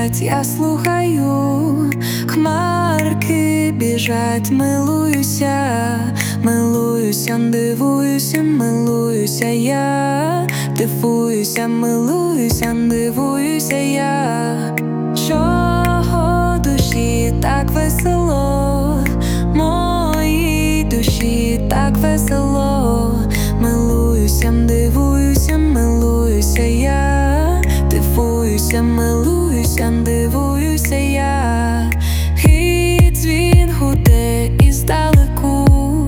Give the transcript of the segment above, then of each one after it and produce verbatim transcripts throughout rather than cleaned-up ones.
шумлять, я слухаю, хмарки біжать, милуюся, милуюся, дивуюся, милуюся я, дивуюся, милуюся, дивуюся я. Чого душі так весело, моїй душі так весело, милуюся, дивуюся, милуюся я, дивуюся, милуюся, дивуюся я. І дзвін гуде іздалеку,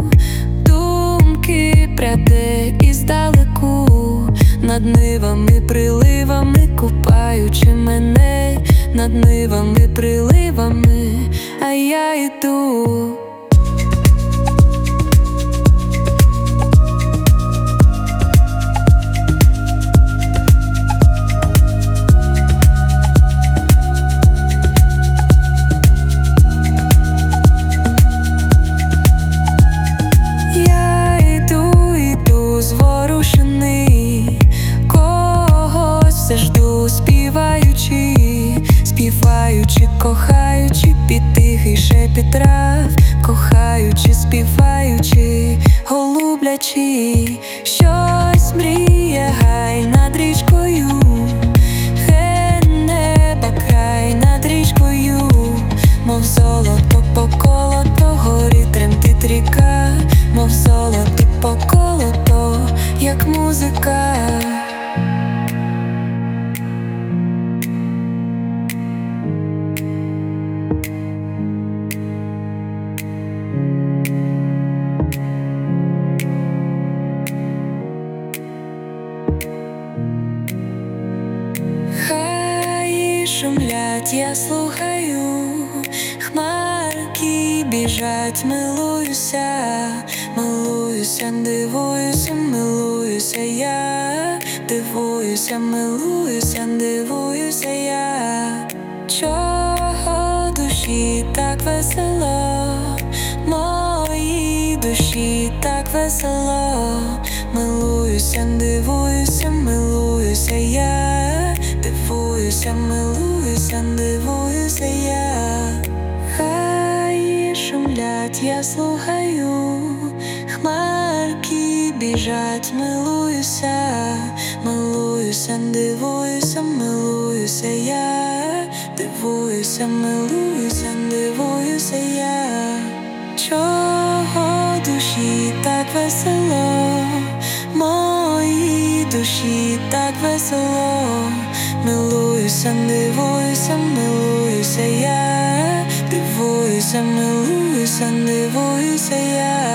думки пряде іздалеку, над нивами, приливами, купаючи мене, над нивами, приливами, а я йду. Співаючи, співаючи, кохаючи, під тихий шепіт трав, кохаючи, співаючи, голублячи, щось мріє гай над річкою, хе неба край над річкою, мов золото по колото, горить тремтить ріка, мов золото по колото, як музика. Шумлять, я слухаю, хмарки біжать, милуюся, милуюся, дивуюся, милуюся я, дивуюся, милуюся, дивуюся я. Чого душі так весело, моїй душі так весело, милуюся, дивуюся, милуюся я, дивуюся, милуюся, дивуюся я. Хай шумлять, я слухаю, хмарки біжать, милуюся, милуюся, дивуюся, милуюся я, дивуюся, милуюся, дивуюся я. Чого душі так весело, моїй душі так весело, милуюся, дивуюся, милуюся я, дивуюся, милуюся, дивуюся я.